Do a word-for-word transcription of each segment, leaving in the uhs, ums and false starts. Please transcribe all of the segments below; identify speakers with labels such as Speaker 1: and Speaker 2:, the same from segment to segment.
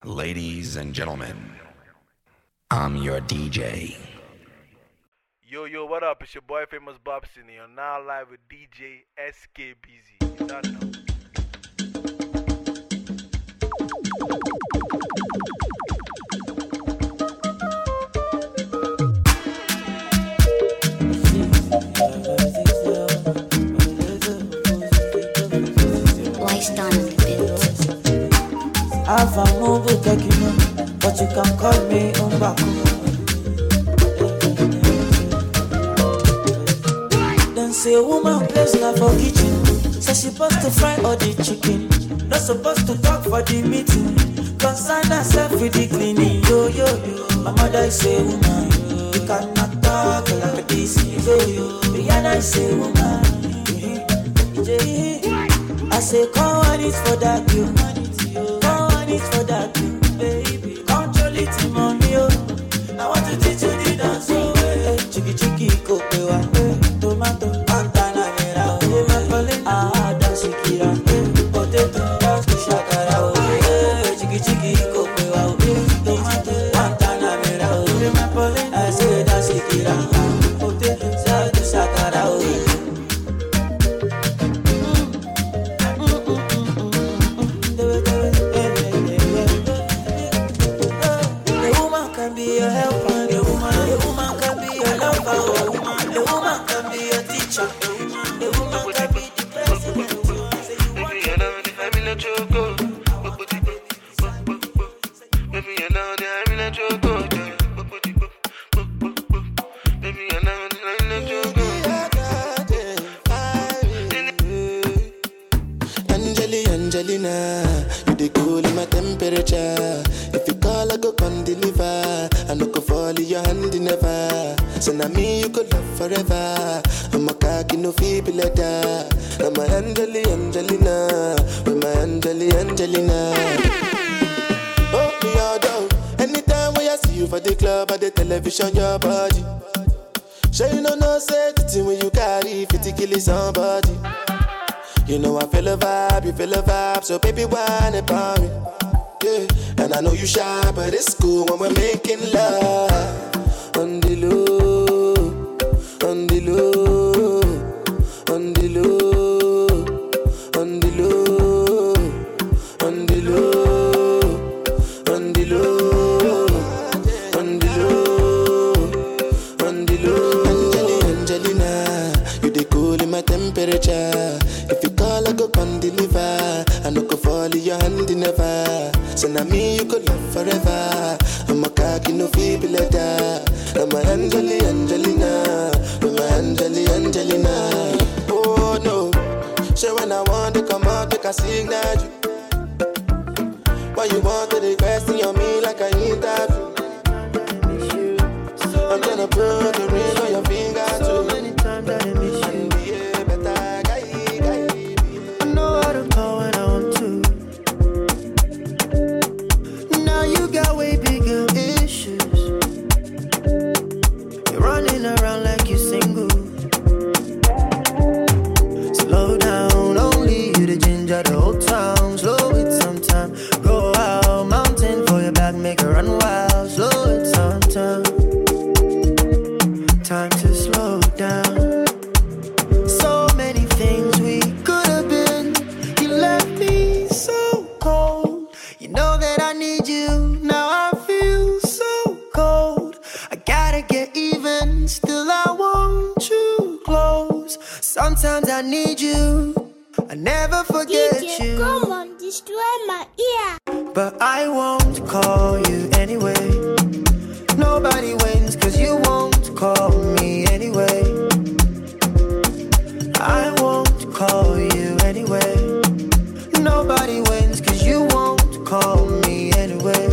Speaker 1: Ladies and gentlemen, I'm your D J.
Speaker 2: Yo, yo, what up? It's your boy Famous Bobson. You're now live with D J S K B Z. You don't know.
Speaker 3: Have a move with take you know, but you can call me Umbaku. Then say woman place na for kitchen. Say she supposed to fry all the chicken. Not supposed to talk for the meeting. Concern herself with the cleaning. Yo yo yo. My mother say woman, you cannot talk like this. Yo yo. Rihanna say woman. I say come on it for that you. It's for that, baby. Control it, mommy. I want to teach you the dance. Oh, chicky chicky, cocoa, tomato, antana, vera, oh, ah, dance, kira, potato, dance, shakara, oh, chicky chicky, cocoa, tomato, antana, vera, oh, I say dance, kira, potato, dance, shakara, oh.
Speaker 4: Angelina, you dey cool in my temperature. If you call, I go come deliver. I no go fall in your hand never. So now me you could love forever. I'm a cocky no feeble letter. I'm a Angeli Angelina, with my Angeli Angelina. Oh me all down. Anytime when I see you for the club or the television, your body. Sure you know no safety when you carry fifty kill somebody. You know I feel a vibe, you feel a vibe, so baby whine about me, yeah. And I know you shy, but it's cool when we're making love. On the low, on the low, on the low, on the low, on the low, on the low, on the low, on the low. Angelina, Angelina, you dey cool in my temperature. If you call, I go come deliver. I no go fall in your hand never. So now me you could love forever. I'm a cocky no feeble letter. I'm a Angeli Angelina, I'm a Angeli Angelina. Oh no, so when I want to come out, make I signal you. Why you want to request on me like I need that? I'm gonna put the ring on your finger too. So many times that I miss you.
Speaker 5: Around like you single. Slow down, only you the ginger the whole town. Slow it sometime. Go out, mountain for your back, make her run wild. Slow it sometime. Time to slow down. So many things we could have been. You left me so cold. You know that I need you. Now I feel so cold. I gotta get even. Still I want you close. Sometimes I need you. I never forget
Speaker 6: D J,
Speaker 5: you.
Speaker 6: come on, destroy my ear.
Speaker 5: But I won't call you anyway. Nobody wins cause you won't call me anyway. I won't call you anyway. Nobody wins cause you won't call me anyway.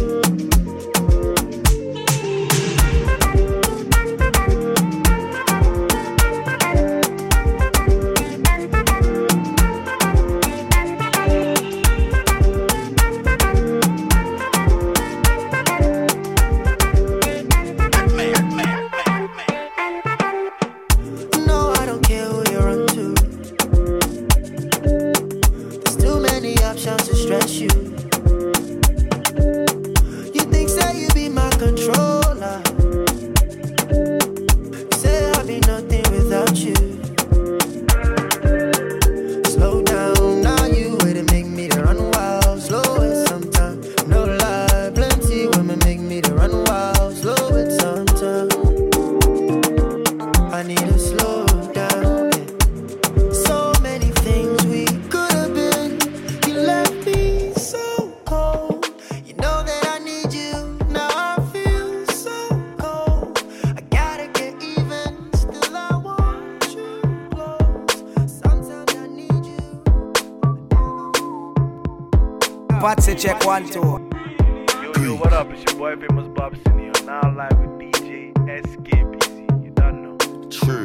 Speaker 5: Options to controller. Say I'll be nothing without you. Slow down, now you way to make me to run wild. Slow it sometime, no lie. Plenty women make me to run wild. Slow it sometime. I need to slow down. So many things we could have been. You left me so cold. You know that I need you. Now I feel so cold. I gotta get even. Still I want you close. Sometimes I need you.
Speaker 7: Patsy check one, two.
Speaker 2: Yo, yo, what up? It's your boy Famous Bobson here. Now live with D J S K B Z. You don't know.
Speaker 8: True.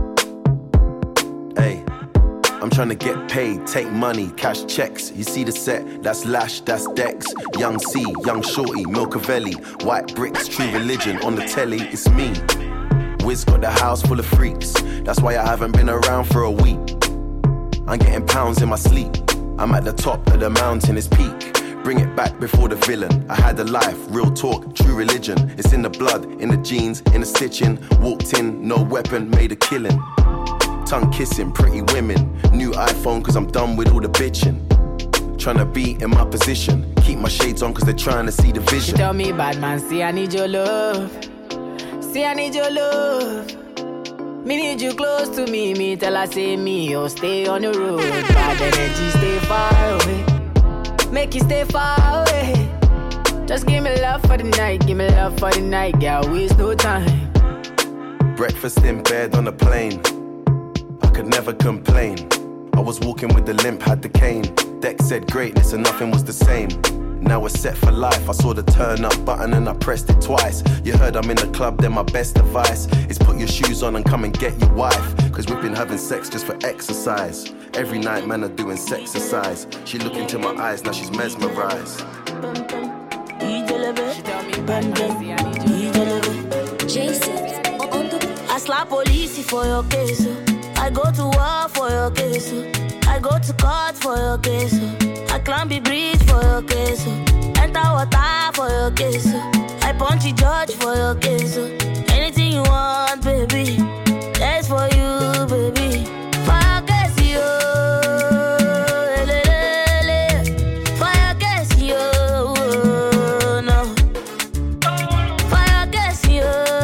Speaker 8: Hey, I'm trying to get paid, take money, cash checks. You see the set, that's Lash, that's Dex. Young C, Young Shorty, Milcavelli, White Bricks, True Religion. On the telly, it's me. Wiz got the house full of freaks. That's why I haven't been around for a week. I'm getting pounds in my sleep. I'm at the top of the mountain, it's peak. Bring it back before the villain. I had a life, real talk, true religion. It's in the blood, in the jeans, in the stitching. Walked in, no weapon, made a killing. Tongue kissing, pretty women. New iPhone cause I'm done with all the bitching. Tryna be in my position. Keep my shades on cause they're trying to see the
Speaker 9: She
Speaker 8: vision.
Speaker 9: tell me, bad man, see I need your love. See I need your love. Me need you close to me. Me tell her say me, oh stay on the road. Bad energy, stay far away. Make you stay far away. Just give me love for the night. Give me love for the night. Girl, waste no time.
Speaker 8: Breakfast in bed on a plane. I could never complain. I was walking with the limp, had the cane. Dex said greatness and nothing was the same. Now we're set for life. I saw the turn up button and I pressed it twice. You heard I'm in the club, then my best advice is put your shoes on and come and get your wife. Cause we've been having sex just for exercise. Every night man are doing sexercise. She look into my eyes, now she's mesmerized.
Speaker 9: She tell me, bad man, see I need your love.
Speaker 6: Jason,
Speaker 10: I slap police for your case. oh. I go to war for your case. oh. I go to court for your case. oh. I climb the bridge for your case. oh. Enter water for your case. oh. I punch the judge for your case. oh. Anything you want, baby, that's for you, baby. For your case, yo. Elelele. For your case, yo. No. For your case, yo.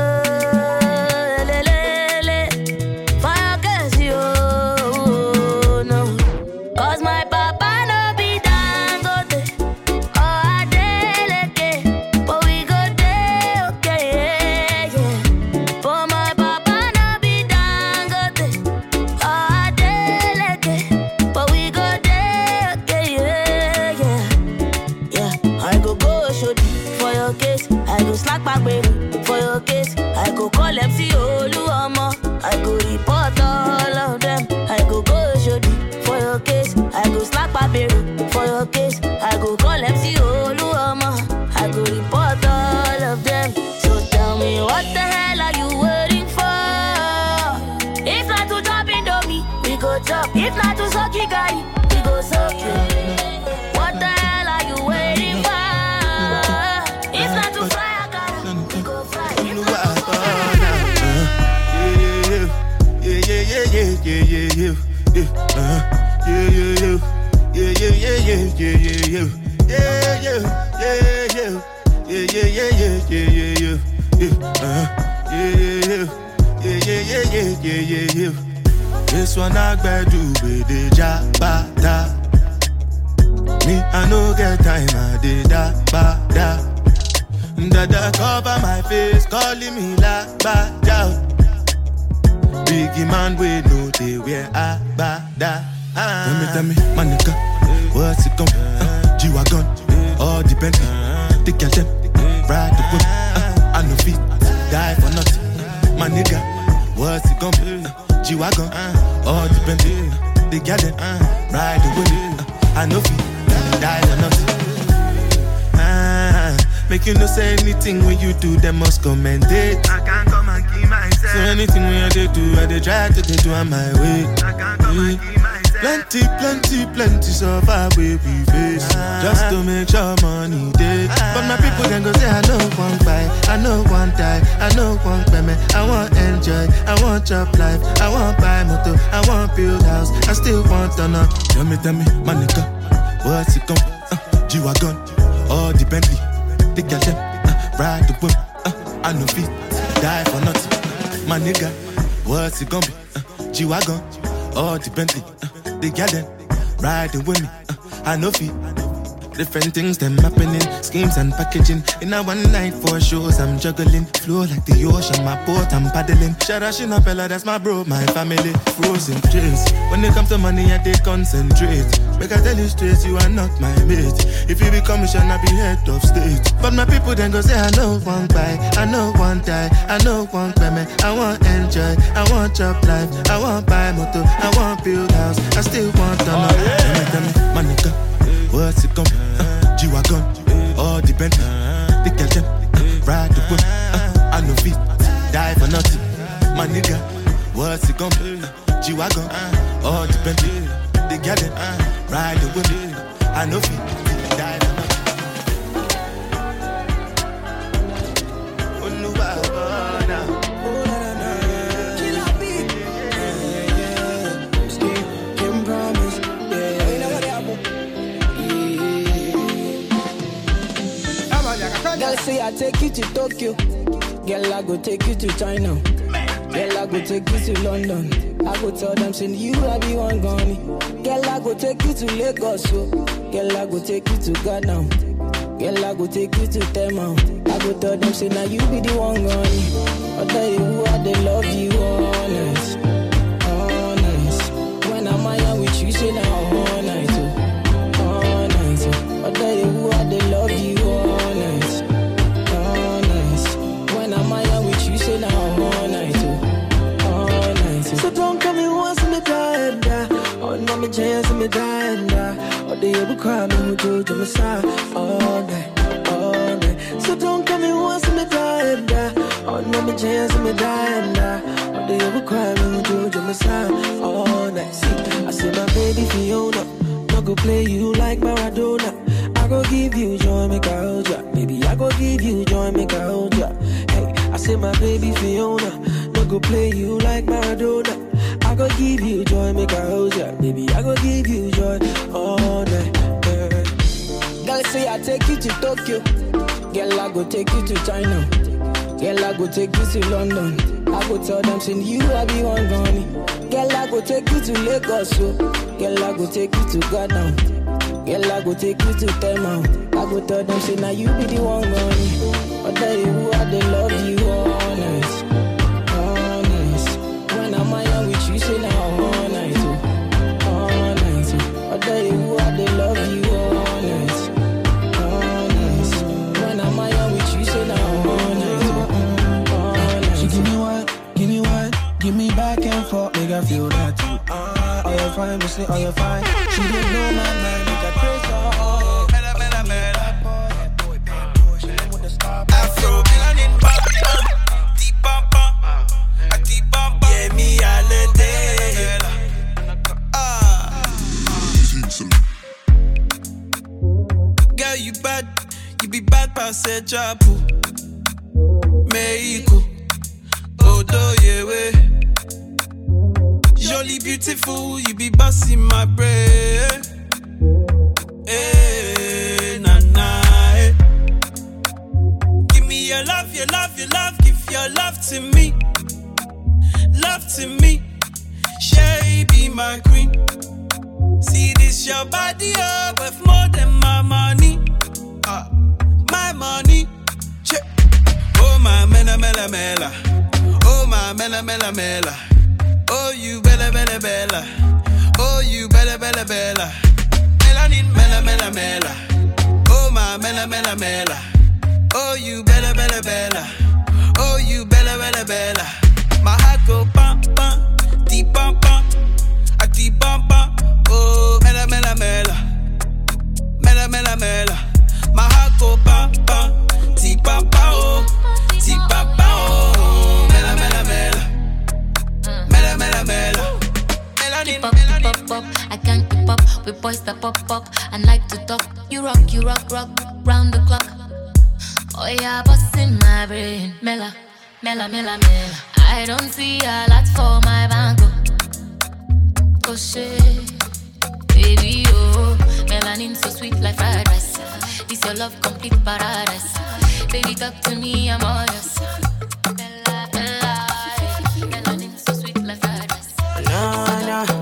Speaker 10: Elelele. For your case, yo. No. Cause my papa no be Dangote or Adeleke, but we go there, okay, yeah, yeah. But my papa no be Dangote or Adeleke, but we go there, okay, yeah, yeah. Yeah, I go go shodi for your case. I go slack back baby for your case. I go call M C Oluomo. I go report all of them. I go go shodi for your case. I go slack back baby for your case. I go call M C Oluomo. I go report all of them. So tell me what the hell are you waiting for? If not to drop Indomie, we go chop. If not to suck you guy, we go suck you. What the hell are you waiting for? If not to fly a car, we go fly. If not to fly
Speaker 4: Yeah, yeah, yeah, yeah, yeah, yeah, yeah, yeah, uh, yeah, yeah, yeah, yeah, yeah, yeah, yeah, yeah, yeah, yeah, yeah, yeah, yeah, yeah, yeah, yeah, yeah, yeah, yeah, uh, yeah, yeah, yeah, yeah, yeah, yeah, yeah, yeah. This one I better with the jabata. Me, I no get time, I did that, ba da. Dada cover my face, calling me la ba da. Biggie man, we know they wear a bada. Tell me, tell me, my nigga, what's it gon' be? Uh, G-Wagon, all the Bentley, the girl them, ride the whip. Uh, I no feet, die for nothing. My nigga, what's it gon' be? Uh, G-Wagon, all the Bentley, the girl them, ride the whip. Uh, I no feet, die for nothing. Uh, make you no say anything when you do, they must commendate. I can't come and keep myself. So anything when I do, I they try to do on my way. I can't come and keep myself. Plenty, plenty, plenty so far where we face. Just to make sure money day. But my people can go say I know one buy, I know one die, I know one payment. I want enjoy, I want job life, I want buy motor, I want build house, I still want to know. Tell me, tell me, my nigga, what's it gon' uh, G-Wagon, all the Bentley, the girl them, uh, ride the whip, uh, I know feet, die for nothing. My nigga, what's it gon' be? Uh, G-Wagon, all the Bentley, uh, the girl them, riding with me, uh, I know feet. Different things them happening, schemes and packaging. In a one night for shows I'm juggling. Flow like the ocean, my boat I'm paddling. Sharashina Pella, that's my bro, my family. Frozen dreams. When it comes to money, I take concentrate. Make I tell you straight, you are not my mate. If you become a shall I be head of state. But my people then go say I know one buy, I know one die, I know one payment. I want enjoy, I want job life, I want buy motor, I want build house, I still want to know. Oh, yeah. Tell me, tell me, my nigga, what's it gon' be? Uh, G-Wagon, all the Bentley, the girl them, uh, ride the whip, uh, I know feet, die for nothing. My nigga, what's it gon' be? Uh, G-Wagon, all the Bentley, the girl them, uh, ride the whip, I know feet, die for nothing. Oh no, oh no.
Speaker 9: Girl say I take you to Tokyo. Girl I go take you to China. Girl I go take you to London. I go tell them say you I be one gone. Girl I go take you to Lagos. So. Girl I go take you to Ghana. Girl I go take you to Tema. I go tell them say now you be the one gone. I tell you who I they love you honest, honest. When I'm out with you say now all night, oh, all night. Oh. I tell you who I they love you honest. So don't come in once me die and die. Oh, no me chance me die and die. Oh, they ever cry me who do to me side all night, all night. So don't come in once me die and die. Oh, no me chance me die and die. Oh, they ever cry me who do to me side all night. See, I say my baby Fiona, no go play you like Maradona. I go give you joy, make I hold ya. Baby, I go give you joy, make I hold ya. Hey, I say my baby Fiona, no go play you like Maradona. I go give you joy, make I hold ya. Baby, I go give you joy all night. Yeah. Girl say I take you to Tokyo. Girl I go take you to China. Girl I go take you to London. I go tell them say you I be one gone. Girl I go take you to Lagos. So. Girl I go take you to Ghana. Girl, I go take you to Tema. I go tell them, say, now you be the one gone. I tell you who I they love you honest, honest. When I'm out with you, say, now all night, oh, all night. Oh. I tell you who I they love you honest, honest. When I'm out with you, say, now all night, oh, all night.
Speaker 5: She give me one, give me one, give me back and forth, make I feel that too. Uh, oh, you're fine, but say, oh, you're fine. She didn't know my mind.
Speaker 11: Afro melanin bumper, deep bumper, a deep bumper. Yeah, me all the day. Ah, girl, you bad, you be bad past a job. Mexico, Odo yewe. Jolly beautiful, you be busting my brain. Hey, nah, nah. Your love, your love, your love, give your love to me. Love to me. Sherry be my queen. See this your body up with more than my money. Uh, my money. Check. Oh my mela mela mela. Oh my mela mela mela. Oh you bella bella bella. Oh you bella bella bella. Melanin mela mela mela. Oh my mela mela mela. Oh, you bella, bella, bella. Oh, you bella, bella, bella. My heart go bum, bum, deep bum, bum, a deep bum, bum. Oh, mela, mela, mela. Mela, mela, mela. My heart go bum, bum, deep bum, bum, oh, deep bum, bum, oh. Mela, mela, mela. Mela, mela, mela. Melanin, melanin.
Speaker 10: that pop up and like to talk. You rock, you rock, rock, round the clock. Oh yeah, bust in my brain. Mela, mela, mela, mela. I don't see a lot for my bango. Oh shit, baby, oh. Melanin so sweet like fried rice. This your love complete paradise. Baby, talk to me, I'm all yours. Mela, mela, melanin so sweet like fried rice.
Speaker 5: No, no.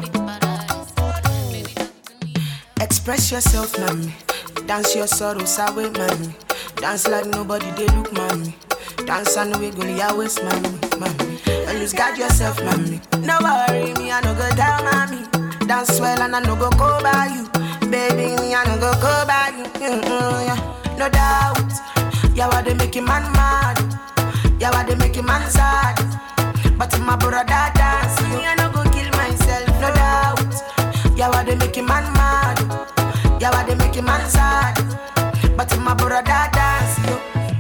Speaker 5: Express yourself, mommy. Dance your sorrows away, mommy. Dance like nobody, they look, mommy. Dance and wiggle your waist, mommy, mommy. Always guard yourself, mommy. No worry, me, I no go down, mommy. Dance well and I no go go by you. Baby, me, I no go go by you. Mm-hmm, yeah. No doubt. Yeah, what they make you man mad. Yeah, what they make you man sad. But my brother dance, me, I no go kill myself, no doubt. Yeah, what they make you man mad. Yeah, what they make you man sad. But my brother dance, yo.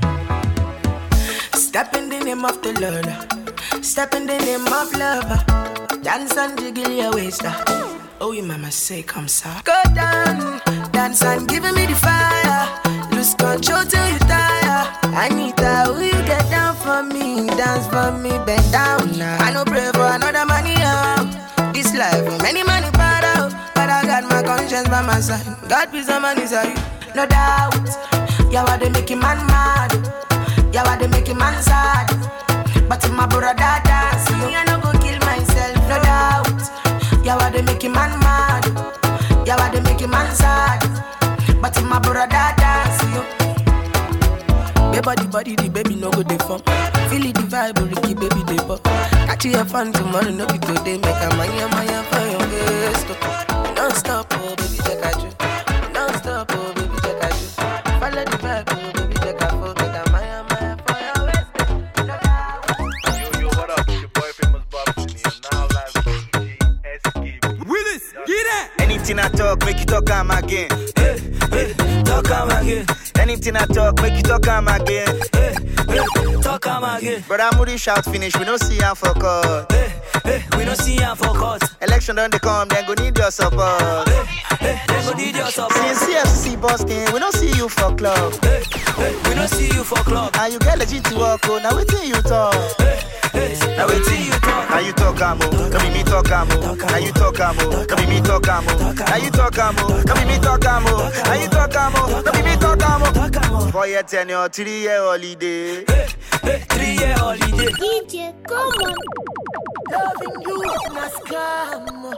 Speaker 5: Step in the name of the Lord. Step in the name of love. Dance and jiggle your waist. Oh, you mama say come so. Go down, dance and give me the fire. Lose control till you tire. Anita, will you get down for me? Dance for me, bend down now. I no pray for another money out. This life, many money part out. But I got my conscience by my side. God please, the money side. No doubt. Yeah, what they make you man mad. Yeah, what they make you man sad. But my brother dance, me I no go kill myself, no doubt. Yeah, what they make you man mad. Yeah, what they make you man sad. But my brother dance, yo. Baby, body, body, the baby no go dey fun. Feel it, the vibe, Ricky, baby, dey pop. Catch you fun tomorrow, no be today. Make a maya, maya for your waist. Don't stop, oh baby, take a drink. Don't stop, oh baby, take a drink. Follow the vibe, oh baby, take a phone. Make a maya, maya for your waist.
Speaker 2: Yo, yo, what up? It's your boy Famous Bobson here. Now live with D J S K B.
Speaker 7: Willis, get that.
Speaker 12: Anything I talk, make you talk, I'm again. Hey, hey, talk, I'm again. Anything I talk, make you talk, I'm again. Hey, hey, talk, I'm again. Brother Moody shout finish, we don't see him for court. Hey, hey, we don't see him for court. Election done they come, then go need your support. Hey, hey, then go need your support. Since C F C Boston, we don't see you for club. Hey, hey, we don't see you for club. Now you get legit to work, oh, now wait till you talk. Hey, hey, now wait till you talk. Now you talk, amo. Come be me talk, amo. Now you talk, amo. Come be me talk, amo. Now you talk, amo. Come be me talk, amo. Now you talk, amo. Come be me talk, amo. Four year tenure, three year holiday. Hey, hey, three year holiday.
Speaker 6: D J, come on.
Speaker 5: Loving you is not scam.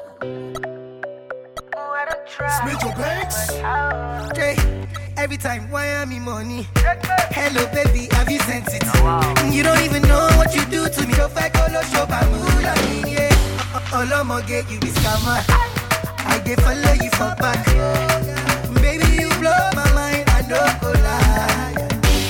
Speaker 13: Smith your banks. Okay, every time, why am I money? Hello, baby, have you sent it? You don't even know what you do to me. If I go, no show, Bamula, yeah. All I'm gonna get you this camera. I get follow you for back. Baby, you blow my mind, I don't go lie.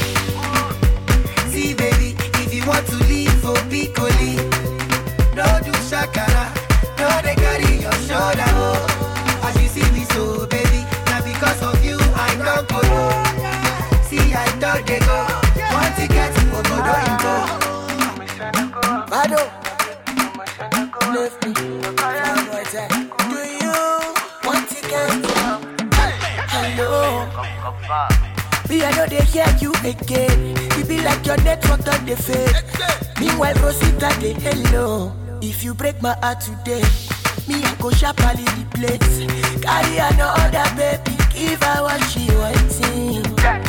Speaker 13: See, baby, if you want to leave for Piccoli, no do shakara, no they carry your shoulder. Oh. As you see me so, baby, now because of you, I don't go low. See, I don't they go. Want to get to Obodo Ingo. Bado, left me. Do you want to get to hello? Me, I know they hear you again. You be like your network on the fade. Meanwhile, Rosita, they hello. If you break my heart today, me, I go sharply replace. Carry another baby, give her what she wanting.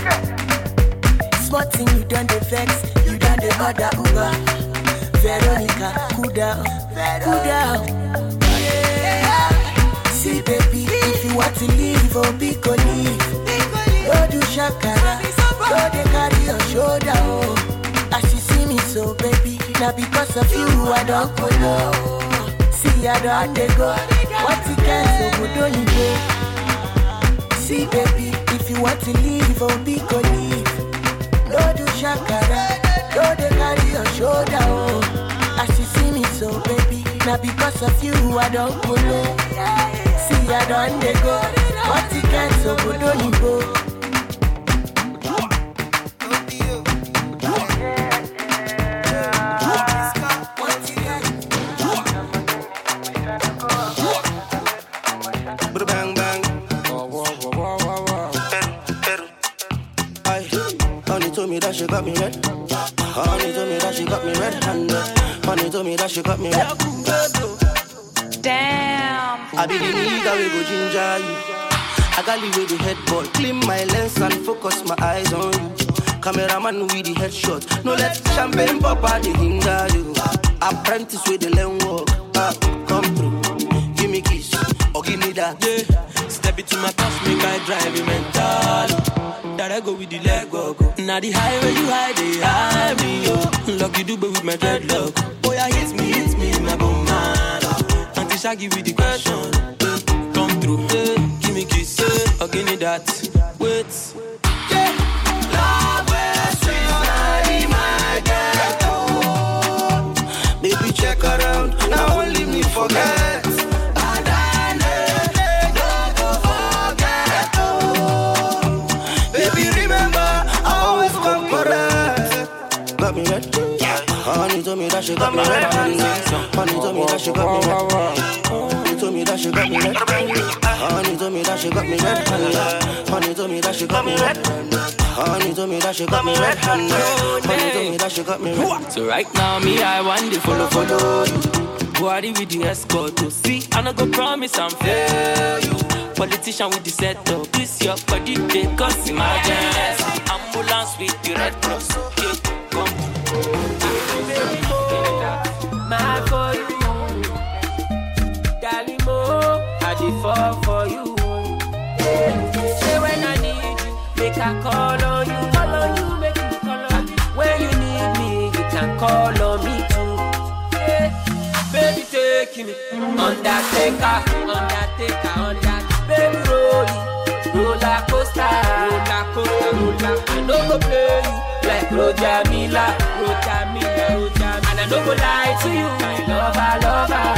Speaker 13: Smart thing, you done the vex, you done the other Uber. Veronica, cool down, cool down. Yeah. See, baby, if you want to leave, oh, be go leave. Don't do shakara, don't they carry your shoulder, oh. As you see me so, baby, now because of you, I don't go low. See, I don't they go. What you can so good, don't you go? See, baby, if you want to leave, oh, be go leave. Don't do shakara, don't they carry your shoulder, oh. As you see me so, baby, now because of you, I don't go low. See, I don't they go. What you can so good, don't you go?
Speaker 4: told me that she got me red. Honey told me that she got me red-handed. Honey told me that she got me red.
Speaker 9: Damn.
Speaker 4: I be the nigga we go ginger you. I got the way the headboard. Clean my lens and focus my eyes on you. Cameraman with the headshot. No let champagne pop out the hinder you. Apprentice with the lane walk. Ah, come through. Give me kiss or give me that.
Speaker 11: Yeah. Step into my past, make I drive you mental. That I go with the leg go go. Now the highway you hide, they hide me, yo. Lucky do but with my dreadlock. Boy, I hit me, hit me, my bone man. Until Shaggy with the question. Come through, yeah. Give me kiss, yeah. Or give me that. Wait.
Speaker 4: Yeah. Love is sweet, my ghetto. Baby, check around. Now only me forget. Got me red. Honey told me that she got me red. Honey told me that she got me red. Honey told me that she got me red. Honey told me that she got me red. Honey told me that she got me red. Honey told me that she got me red. Honey told me that she got me red.
Speaker 11: So right now, me, I want to follow, follow you. Body with the escort to see. I no go promise I'm fair you. Politician with the setup. This your body, they cause emergency. Ambulance with the red cross. Yeah, come.
Speaker 14: My for you, darling, mo, I did fall for you. Say when I need you, make a call on you, call on you, make you call on me. When you need me, you can call on me too. Yeah. Baby, take me undertaker, undertaker, undertaker. Baby, rolling, roller coaster, roller coaster, roller. I no go play you like Roger Miller, Roger Miller, Roger. And I no go lie to you, my lover, lover.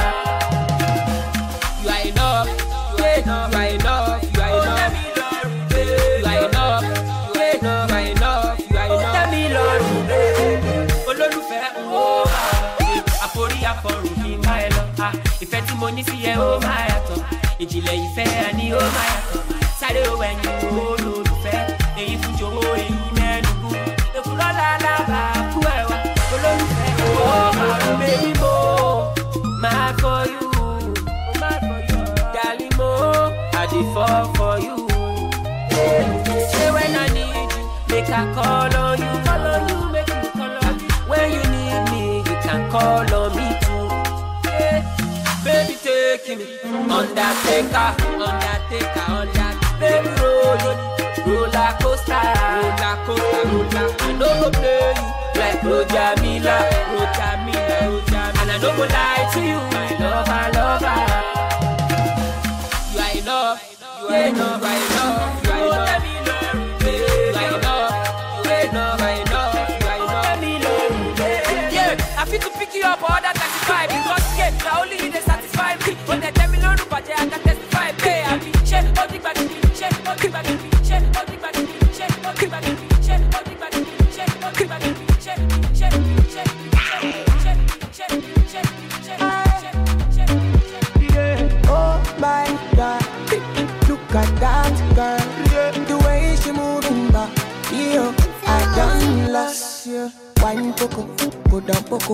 Speaker 14: You are enough, you are enough, you are enough, you are enough. You are enough, you are enough, you are enough, you are enough. Tell me, Lord, olólùfẹ́, oh, àforí àfọ̀rùn mi máa lọ. Ìfẹ́ tí mo ní sí ẹ, ó máa yàtọ̀. Ìjìnlẹ̀ ìfẹ́ àní ó máa yàtọ̀. Sáré o ẹ̀yìn olólùfẹ́, èyí fún jòwó èyí mẹ́nugu. Èkúrọ́ lálábà kú ẹ̀wà, olólùfẹ́ ó máa rún baby mo. Mad for you, darling mo, I dey fall for you. Say when I need you, make I call on you, call on you, make you call on me. When you need me, you can call on me too. Yeah. Baby, take me undertaker, undertaker, undertaker. Baby, rolling, roller coaster, roller coaster, roller. I no go play you like Roger Miller, Roger Miller, Roger. And I no go lie to you, my lover, lover. You are enough, you are enough, you are enough, you are enough. You are enough, you are enough, you are enough, you are enough. Yeah, I feel to pick you up all that thirty-five because yeah, now only you they satisfy me. When they tell me no, but I can testify. Pay, I be shit, all the back, shit, all the back, shit, all the back, shit, all the back, shit, all the back, shit, all the back, shit, shit, shit, shit, shit, shit,
Speaker 5: yeah. Oh my God, look at that girl, the way she moving back. Yo, I done lost you. Wine poco, go down poco.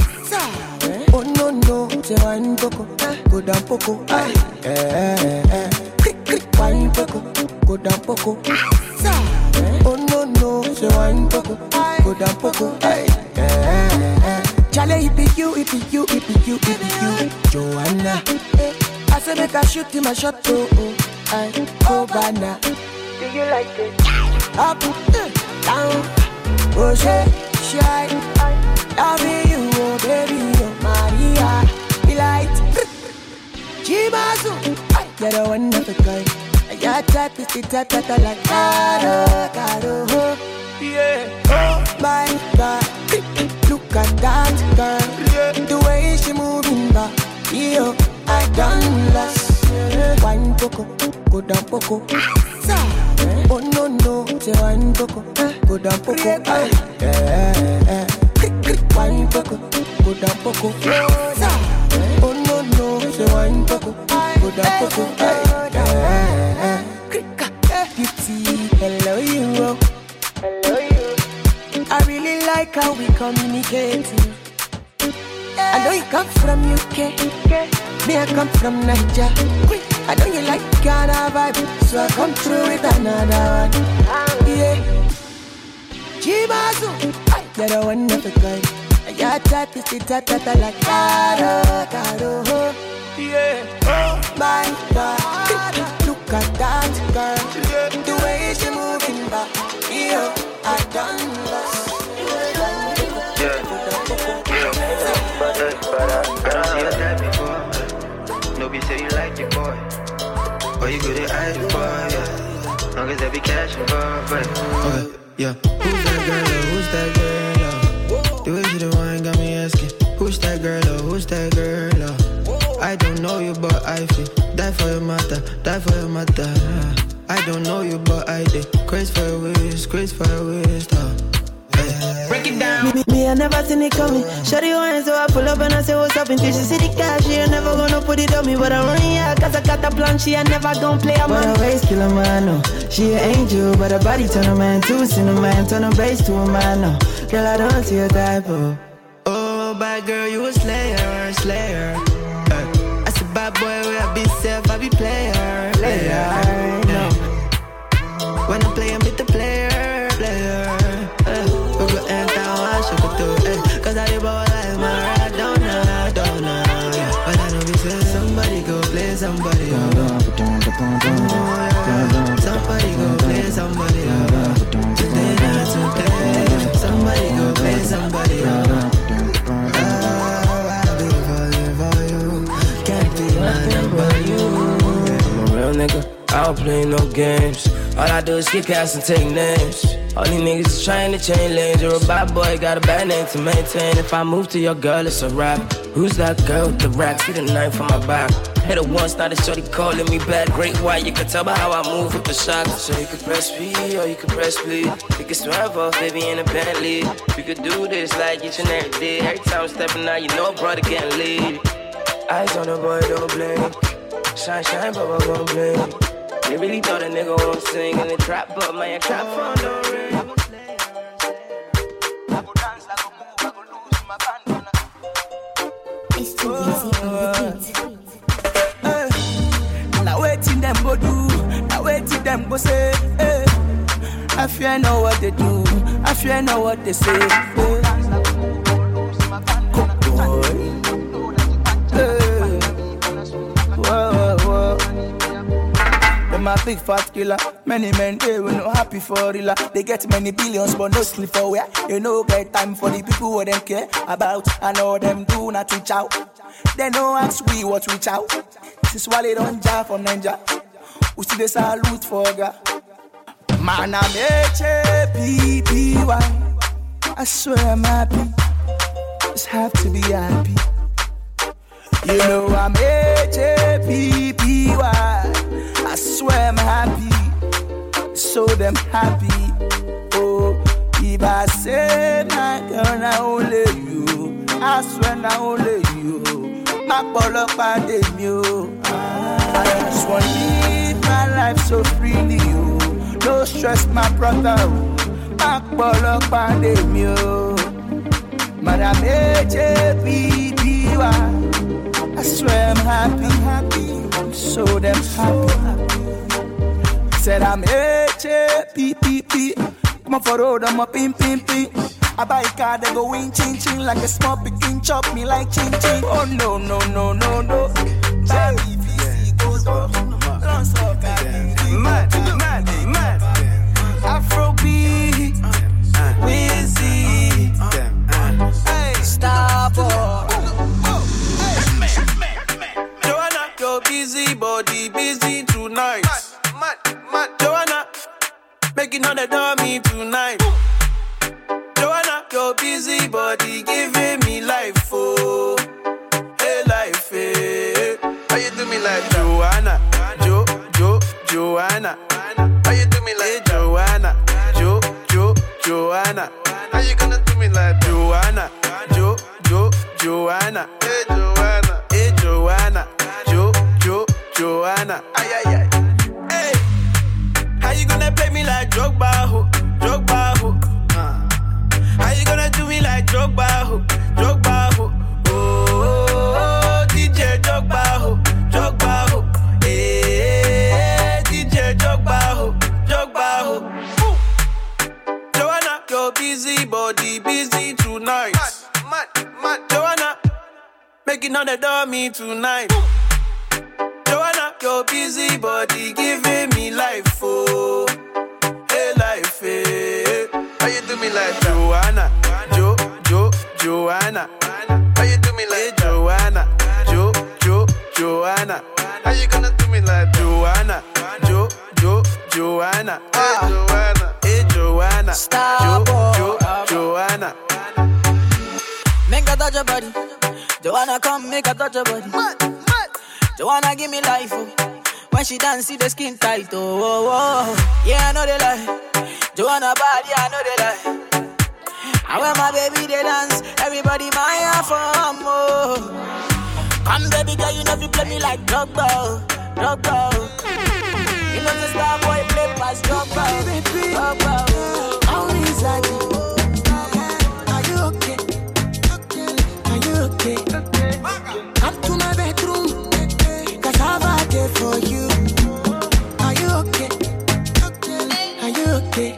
Speaker 5: Oh no no, say wine poco, go down poco. Ay, eh eh. Wine poco, go down poco. Oh no no, say wine poco, go down poco. Ay, eh eh. Charlie, it be you, it be you, it be you, it be you, Joanna. I say make a shoot in my shot, oh oh. Ay, oh banana. Do you like it? Up, down, oh shit. Shy, loving you, oh baby, oh Maria, delight. Chimazu, you're a wonderful guy. Your type is the type that I like. Caro, caro, yeah. Oh my God, look at that girl, the way she moving back. Yo, I done lost. Wine poco, go down poco. Oh no no, say wine poco, go down poco. Ay, eh eh. Wine poco, go down poco. Oh no no, say wine poco, go down poco. Ay, eh eh. Beauty, hello you, hello you.
Speaker 13: like how we communicate. I know you come from U K, me I come from Niger. I know you like Ghana vibe, so I come through with another one. Yeah, Chimazu, you're the one of a kind. Your type is the type that I like. Caro, caro, yeah. Oh my God, look at that girl, the way she moving back. Yeah, I done lost.
Speaker 15: But I, but I, I don't see your type before. Nobody say you like your boy, or you good at hiding for, yeah. Long as there be cash involved, but okay, yeah. Who's that girl? Oh, who's that girl? Oh, the way she the one got me asking. Who's that girl? Oh, who's that girl? Oh, I don't know you, but I feel die for your mother, die for your mother. I don't know you, but I did crazy for your waist, crazy for your waist. Oh. Break it down.
Speaker 13: Me, me, I never seen it coming. Shawty wine, so I pull up and I say what's up. In case she see the cash, she ain't never gonna put it on me. But I'm running, yeah, cause I got a plan. She ain't never gonna play a man. But her waist kill a man, no. She an angel, but her body turn a man to cinnamon. Turn a bass to a man, no. Girl, I don't see a type of.
Speaker 15: Oh, bad girl, you a slayer, slayer. uh, I said bad boy, where I be self, I be player, player. No. When I play, I'm with the player, player. Cause I live all life, man, I don't know, I don't know. But I know we say somebody go play somebody. Somebody go play somebody. Today, not today. Somebody go play somebody. I'll be falling for you. Can't be nothing but you.
Speaker 14: I'm a real nigga, I don't play no games. All I do is skip cats and take names. All these niggas is trying to change lanes. You're a bad boy, got a bad name to maintain. If I move to your girl, it's a rap. Who's that girl with the racks? Get a knife on my back. Hit her once, now the shorty calling me back. Great white, you can tell by how I move with the shock. So you can press P or you can press play. You can swerve off, baby, in a Bentley. You could do this like each and every day. Every time I'm stepping out, you know a brother getting laid. Eyes on the boy, don't blink. Shine, shine, but I won't blink. They really thought a nigga won't sing in the trap, but my trap phone don't ring.
Speaker 6: It's too easy on the
Speaker 13: beat. Now waiting them go do, now waiting them go say. Hey. I fear know what they do, I fear know what they say. Hey. Hey. Whoa, whoa. Them a big fat killer. Many men they will not happy for real. They get many billions but no sleep for where. You know get time for the people who them care about. I know them do not reach out. They no ask we what reach out. This is why they don't jar from Ninja. We see the salute for God. Man I'm H A P P Y. I swear I'm happy. Just have to be happy. You know I'm H A P P Y. I swear I'm happy, so damn happy. Oh, if I say my girl, not only you, I swear not only you. My ball up and them you. I just want to live my life so freely, you. No stress, my brother. My ball up and them you. Madam H A P P Y. I swear I'm happy, happy, I'm so damn happy. Said I'm H A P P P. Come on for road, I'm a pim pim pim. I buy a car, they go in ching ching like a small picking, chop me like ching ching. Oh no no no no no. Baby V C goes up, don't stop that. Mad mad mad. Afrobeat, Wizzy. Hey, stop oh. Joanna, your busy body busy tonight. Mad, mad, Joanna, making all the dummy tonight. Joanna, your busy body giving me life, oh, hey life, hey. How you do me like Joanna, Jo, Jo, Joanna? How you do me like Joanna, Jo, Jo, Joanna? How you gonna do me like Joanna, Jo, Jo, Joanna? Hey Joanna, hey Joanna, Jo, Jo, Joanna? Ay ay ay. How you gonna play me like Drogba, ho, Drogba, ho? Uh. How you gonna do
Speaker 11: your busy body busy tonight. Mad, mad, mad. Joanna, making on the dummy tonight. Joanna, your busy body giving me life, oh, hey life, hey. How you do me like Joanna, Jo, Jo, Joanna? How you do me like Joanna, Jo, Jo, Joanna? How you gonna do me like Joanna, Jo, Jo, Joanna? Hey Joanna, hey Joanna,
Speaker 9: Stop,
Speaker 11: Jo, Jo, Joanna.
Speaker 9: Make a touch your body, Joanna, come make a touch your body. Joanna, give me life, oh. When she dance, see the skin tight, oh, oh, oh. Yeah, I know they lie. Joanna body, I know they lie. And when my baby they dance, everybody my half for more. Come baby girl, you know you play me like drug ball, drug ball. You know the star boy play past drug ball, drug ball.
Speaker 13: How is that? Are you okay? Are you okay? Come to my bedroom, cause I've a day for you. Are you okay? Are you okay?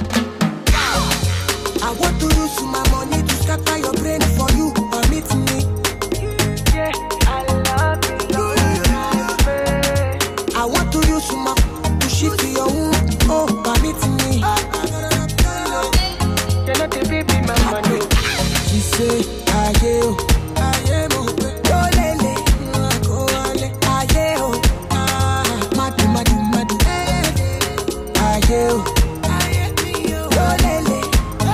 Speaker 13: I want to use my money to scatter your brain for you. Permit me. Yeah, I love you. I want to use my to shift your womb. Oh, permit me. You're not the baby, my money. She say, I am, I am. Go lele, go lele, I am. Ah, madu, madu, madu. I am, I am. Go lele.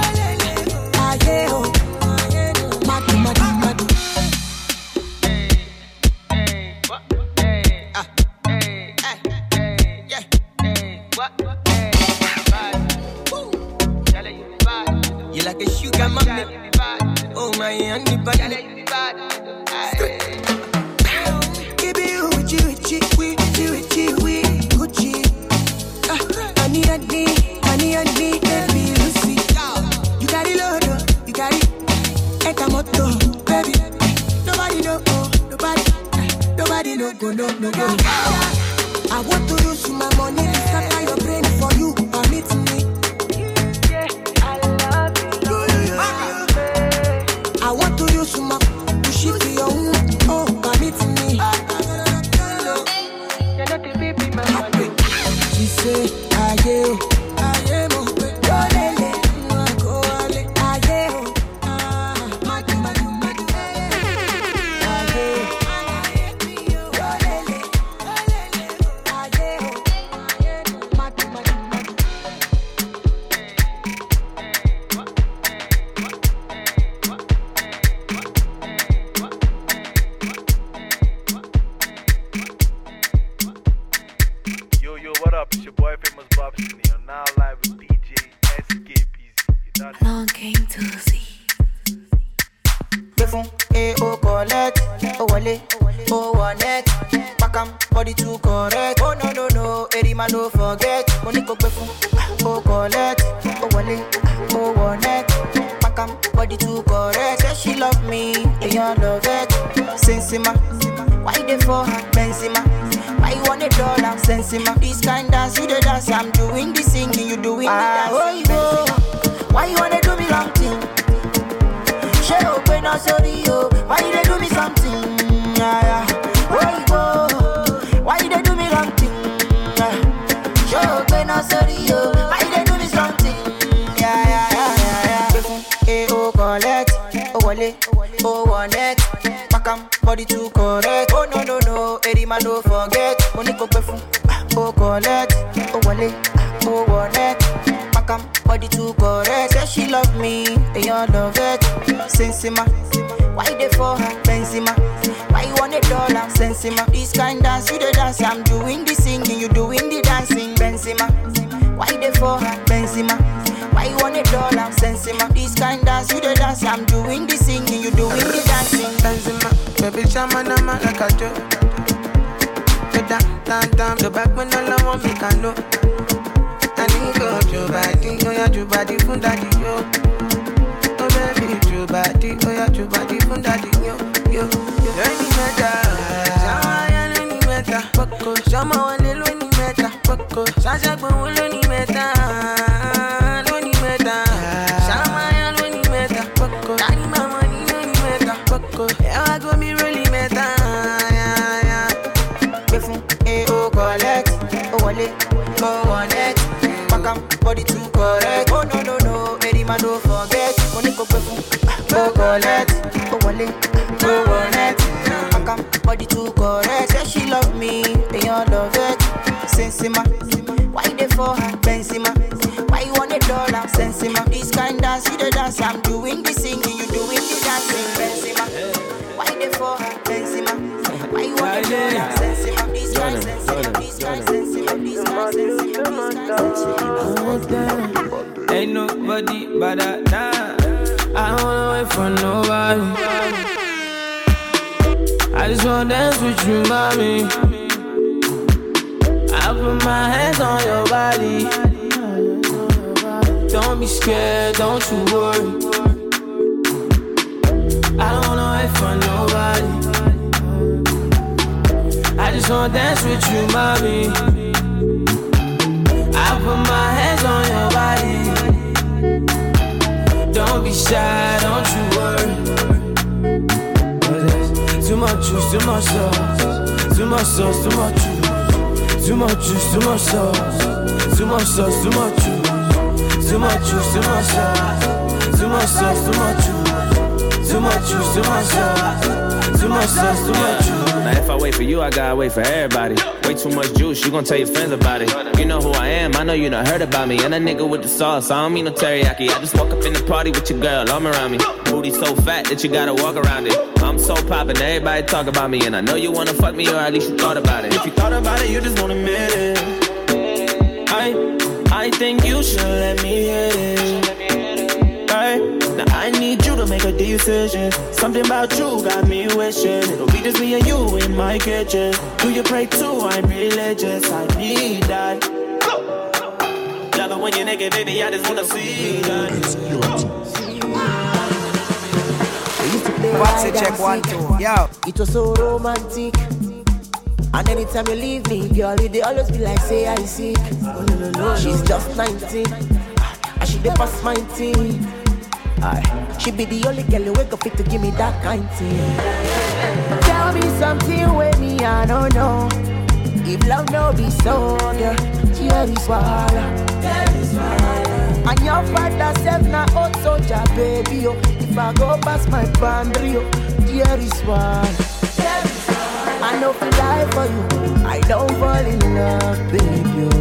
Speaker 16: You like a sugar mommy. Oh my honey bunny.
Speaker 13: Give you Gucci, Gucci, Gucci, Gucci, Gucci. Honey, honey, honey, honey, baby Lucy. You got it low, you got it. Etamoto, baby. Nobody know, nobody, nobody know, go, no, no, go. I want to use my money to scatter your brain for you. Permit me. I want to use my to shift your womb. Oh, permit me. You're not the baby, my money. She say, I am, I am. Go lele, go lele, I am. Ah, madu, madu, madu. I am, go lele, I am. Madu, madu, madu.
Speaker 2: Yo, yo, what up? It's your boy Famous Bobson. You're now live with D J S K B Z. You done it?
Speaker 9: Long came to see.
Speaker 12: Befun, eh, oh, collect, oh, wale, oh, one neck, back am, body too correct. Oh, no, no, no, Eddie man, don't forget. Moniko befun, oh, collect, oh, wale, oh, one neck, back am, body too correct. Say she love me, and you love it. Sensima, why they for her, Benzema? Why you want a dollar, Sensima? This kind dance, you the dance, I'm doing the singing, you doing the dance. Oh, you, why you wanna do me long thing? She open up, sorry, yo. Why you they do me something? Yeah, yeah. Why you go? Why you they do me wrong thing? Yeah. She open up, sorry, yo. Why you they do me something? Yeah, yeah, yeah, yeah, yeah. Eh, oh, collect, oh, wale, oh, one neck, back am, body too correct. Oh, no, no, no, Eddie man, don't forget. Moniko befun, oh, collect, oh, wale, oh, one neck, back am, body too correct. Say she love me, and you love it. Sensima, why they for her, Benzema? Why you want a dollar, Sensima? This kind dance, you the dance, I'm doing the singing, you doing the dancing, Benzema. Why they for her, Benzema? Why you want a dollar, Sensima? This kind dance, you the dance, I'm doing the singing, you doing the dancing,
Speaker 16: Benzema, baby, shaman, I'm like a joke. Down, down, down, the back when all I want me can know. I need go to body, oh yeah, to body, fun daddy, yo. Oh baby, to body, oh yeah, to body, fun daddy, yo, yo, yo. Any matter, Shama ya any matter, Poco, Shama wale lo any matter, Poco, Sasha gbo lo any matter, lo any matter.
Speaker 13: to forget. Only go go collect, go wallet, go wallet. I got body to correct. Say she love me, they all love it. Sensima, why they for her? Benzema, why you want a dollar? Sensima, this kind dance, you the dance. I'm doing the singing, you doing the dancing. Benzema, why they for her? Benzema, why you want a dollar? Sensima, this kind, Sensima, this kind, Sensima, this kind, Sensima, this kind.
Speaker 14: Ain't nobody but that, nah. I don't wanna wait for nobody. I just wanna dance with you, mommy. I put my hands on your body. Don't be scared, don't you worry. I don't wanna wait for nobody. I just wanna dance with you, mommy. I put my hands on your body. Don't be shy, don't you worry. Too much juice, too much sauce. Too much sauce, too much juice. Too much juice, too much sauce. Too much sauce, too much juice. Too much juice, too much sauce. Too much sauce, too much juice. Too much juice, too much sauce. Too much sauce, too much juice.
Speaker 17: Now if I wait for you, I gotta wait for everybody. Way too much juice, you gon' tell your friends about it. You know who I am, I know you done heard about me. And a nigga with the sauce, I don't mean no teriyaki. I just walk up in the party with your girl, arm around me. Booty so fat that you gotta walk around it. I'm so poppin', everybody talk about me. And I know you wanna fuck me, or at least you thought about it. If you thought about it, you just won't admit it. I, I think you should let me hit it. Right? Now I need you to make a decision. Something about you got me wishing it'll be just me and you in my kitchen. Do you pray too? I'm religious, I need that. Love it when you're naked, baby, I just wanna see that.
Speaker 13: What's it, check one, two, yo. It was so romantic. And anytime you leave me, girl, they always be like, say I sick. Oh, no, no, no. She's just nineteen, and she dey pass my teen. Aye. She be the only girl who wake up fit to give me that kind thing. Tell me something with me, I don't know. If love no be so, yeah, here is why. And your father said na old soldier, baby, oh. If I go past my boundary, oh, here is why. I know if I die for you, I don't fall in love, baby, oh.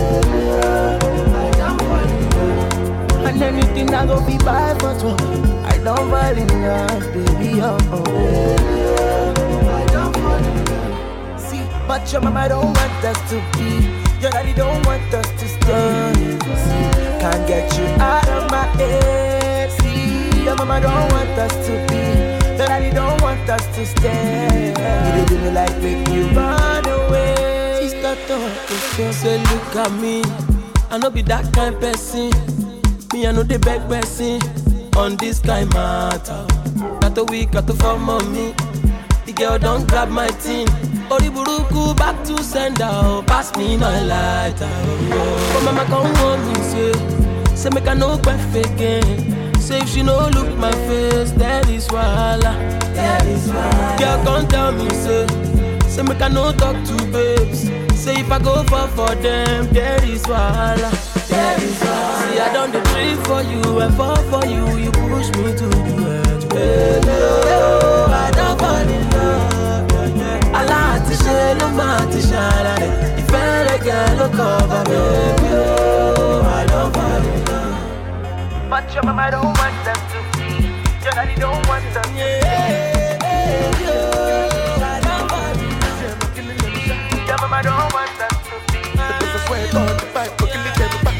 Speaker 13: I don't fall in love. And anything I go be by for two, I don't fall in love, baby, oh, oh. I don't fall in love. See, but your mama don't want us to be, your daddy don't want us to stay. See, can't get you out of my head. See, your mama don't want us to be, your daddy don't want us to stay. You do me like make you run away. Sister, don't
Speaker 14: say, look at me, I know be that kind person. Me, I know the beg person on this kind matter. Got a week, got to form on me. The girl don't grab my team. Oriburuku back to sender, oh, pass me my lighter. Oh, oh. Mama come home me say, say make I no perfect again. Say if she no look my face, that is why. That is why. Girl come tell me say, say make I no talk to babes. Say if I go for for them, that is why. That is why. See I done the dream for you and fall for you. You push me to the edge. Baby, oh, I don't fall in love. I like to share no man to shine. If I let go, cover baby, oh, I don't fall in love.
Speaker 13: But your mama don't want them to be, your daddy don't want them to be. Yeah, yeah, yeah. I don't fall in love. Your mama don't want them to be. This is where all the fight, but kill it every back.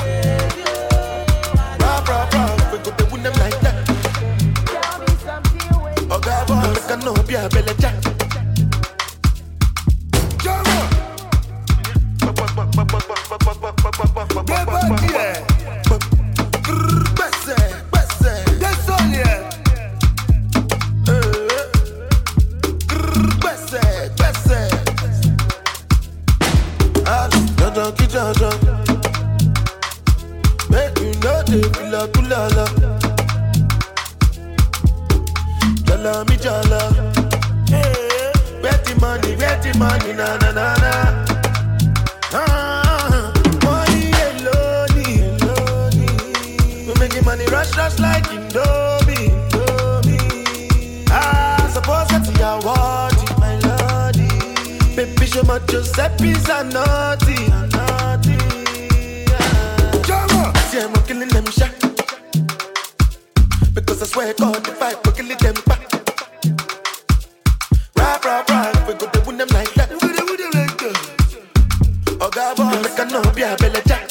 Speaker 4: Rah, rah, rah, we go to win them like that. Oh, God, boy, look, I know, be a belly jack. Make you know they feel a kulala. Jala mi jala. Where the money, where the money, na na na na. Ah, money alone, we making money right. rush, rush like Indomie, Indomie. Ah, suppose that you are what my lordy. Baby, show my Giuseppe's a naughty, a naughty. Yeah. See, I'm killing them shot. Because I swear God, if I kill them back. Rap, rap, rap, we go to win them like that. We go to win them like that. Oh, God, boy, make a no be a belly jack.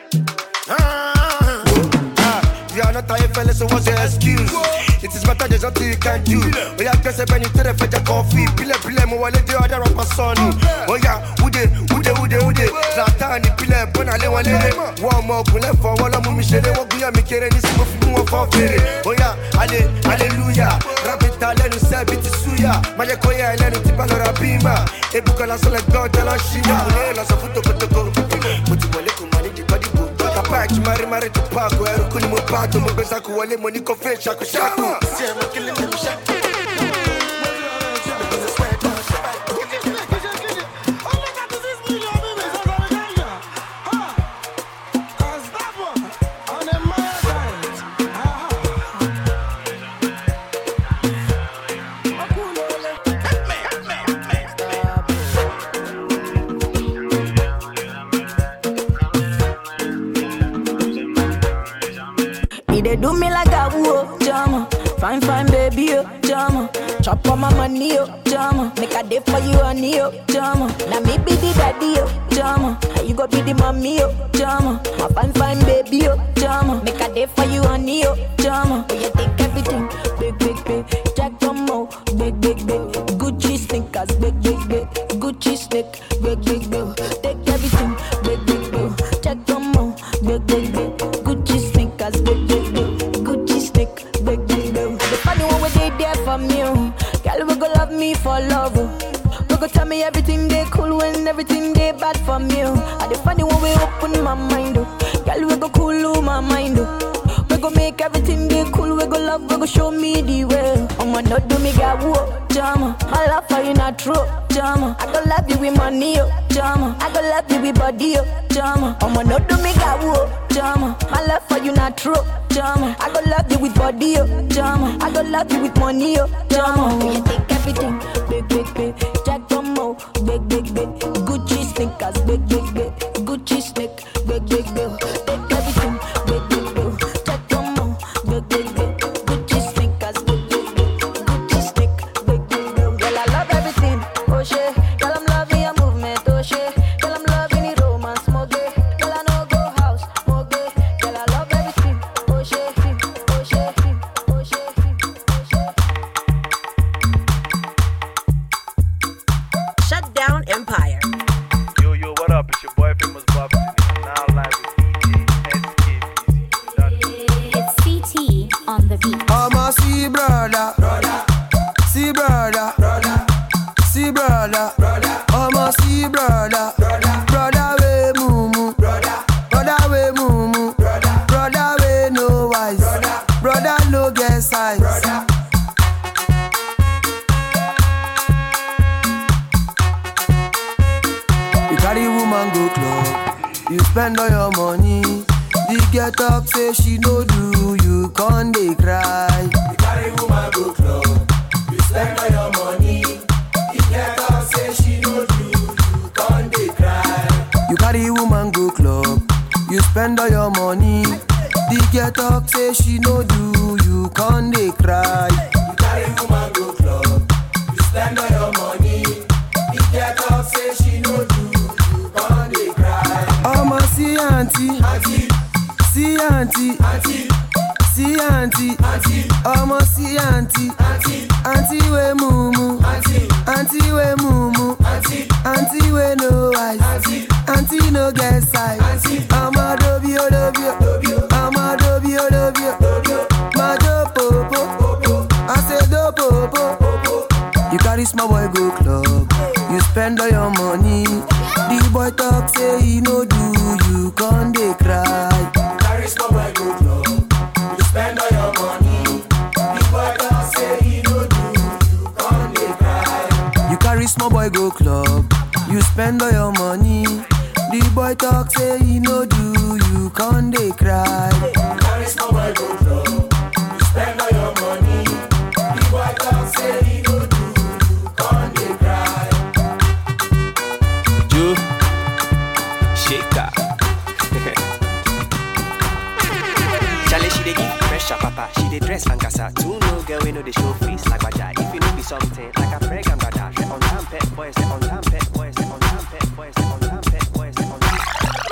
Speaker 4: Ah, ah, you are not a fella, so what's your excuse? It is better there's nothing you can do. Oh, yeah, guess I penny to the fetch a coffee. Pile, pile, mo wale the other of my son. Oh, yeah, ude, ude, ude, ude. Zlatani, pile, bona le wale. One more, pule for wala mu michele. Waguya mi kere ni simo fimu wa for fere. Oh, yeah, ale, hallelujah. Rabita le nu se biti suya. Maje koya ele nu tipa lo rabima. Ebuka la sole gota la shima. Ule la sa futo kotoko. Muti wale kumani di body book. Papa, mari mari tu pago. Eru kuni mo pato. Mo besa ku wale mo niko fe shaku shaku. See, I'm killing them shot.
Speaker 9: They do me like a woo, jama. Fine, fine, baby, oh, jama. Chop on my money, oh, jama. Make a day for you, honey, oh, jama. Now me be the daddy, oh, jama. You go be the mommy, oh, jama. My fine, fine, baby, oh, jama. Make a day for you, honey, oh, jama. Oh, you take everything, big, big, big. Jack Tomo, big, big, big. Gucci sneakers, big, big, big. Gucci sneak, big, big, big. Take everything, big, big, big. Jack Tomo, big, big, big. Gucci sneakers, big, big, big. Gucci sneak, big, big, big. The funny one we did there for me, oh. Girl, we go love me for love, oh. We go tell me everything they cool when everything they bad for me, oh. And the funny one we open my mind, oh. Girl, we go cool my mind, oh. We go make everything they cool, we go love, we go show me the way. I'ma not do me got whoa, jama. My love for you not true, jama. I go love you with money, oh, jama. I go love you with body, oh, jama. I'ma not do me got whoa, jama. My love for you not true, jama. I go love you with body, oh, jama. I go love you with money, oh, jama. Oh, you take everything, big, big, big. Jack Tomo, big, big, big. Gucci sneakers, big, big, big. Gucci sneak, big, big, big. Take everything, big, big, big. Jack Tomo, big, big, big. Gucci sneakers, big, big, big. Gucci sneak, big, big, big. Girl, I love everything, oh shit. Girl, I'm loving your movement, oh shit. Girl, I'm loving the romance, more gay. Girl, I know go house, more gay. Girl, I love everything, oh shit, oh shit, oh shit, oh shit.
Speaker 18: Shut down Empire.
Speaker 2: Yo, yo, what up? It's your boy Famous Bobby. Now live with D J S K B Z.
Speaker 6: It's C T on the beat.
Speaker 16: I'm a see brother, brother, see brother, brother, see brother, brother. I'm a see brother, brother, brother we mumu, brother, brother we mumu, brother, brother we no wise, brother, brother no get size, brother. You carry woman go club, you spend all your money. The girl talk say she no do, you con dey cry. You carry woman go club, you spend all your money. The girl talk say she no do, you con dey cry. You carry woman go club, you spend all your money. The girl talk say she no do, you con dey cry. You carry woman go club, you spend all your money. The girl talk say she no do, you con dey cry. I'ma see auntie, auntie. See auntie, auntie, see auntie, auntie, almost see auntie, auntie, auntie we mumu, auntie, auntie we mumu, auntie, auntie we no eyes, auntie, auntie no get size, auntie, I'm a dobio dobio, I'm a dobio dobio, my do popo, I say do popo. You carry small boy go club, you spend all your money. The boy talk say he no do, you con dey cry. Small boy go club, you spend all your money. The boy talk say he no do, you con dey cry. You carry small boy go club, you spend all your money. The boy talk say he no do, you con dey cry. You carry
Speaker 18: waste my boy go blow. You spend all your money. The boy talk say he go do. You can't dey cry.
Speaker 17: You shaker.
Speaker 19: Charlie, she dey give pressure, papa. She dey dress and casa. Two no girl we know they show face like baja. If you know be something like a pregam brother. Say on time pet, boy say on time pet, boy say on time pet, boy say on time pet, boy say on time.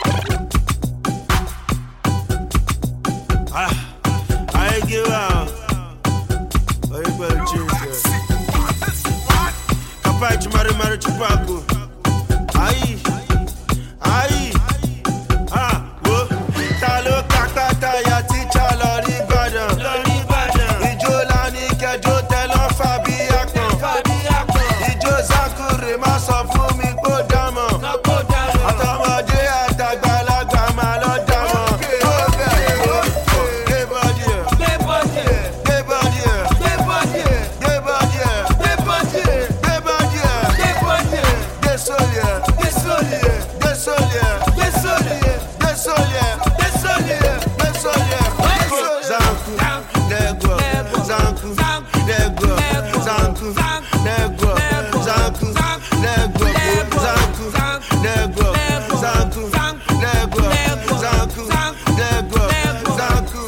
Speaker 20: Ah, I give out. Oh, you better change that. Kapai chumari mari chupaku. Aye, aye. Ah, wo. Talo kakata ya ticha lori badan. Lori badan. Ijo lani kejo telo fabi akon. Fabi akon. Ijo zakure ma sọ fún mi kó dámọ̀. Kó dámọ̀. Àtọmọdé àtàgbàlagbà máa lọ dámọ̀. Ó bẹ̀ ó gbé bọ́dí ẹ̀. Gbé bọ́dí ẹ̀. Gbé bọ́dí ẹ̀. Gbé bọ́dí ẹ̀. Gbé bọ́dí ẹ̀. Gbé bọ́dí ẹ̀. Gbé bọ́dí ẹ̀. Gbé bọ́dí ẹ̀. Gbé sóli ẹ̀. Gbé sóli ẹ̀. Gbé sóli ẹ̀. Gbé sóli ẹ̀. Gbé sóli ẹ̀. Gbé sóli ẹ̀. Gbé sóli ẹ̀. Zanku, negro, zanku, negro, zanku, negro, zanku, negro, zanku, negro, zanku, negro, zanku, negro, zanku.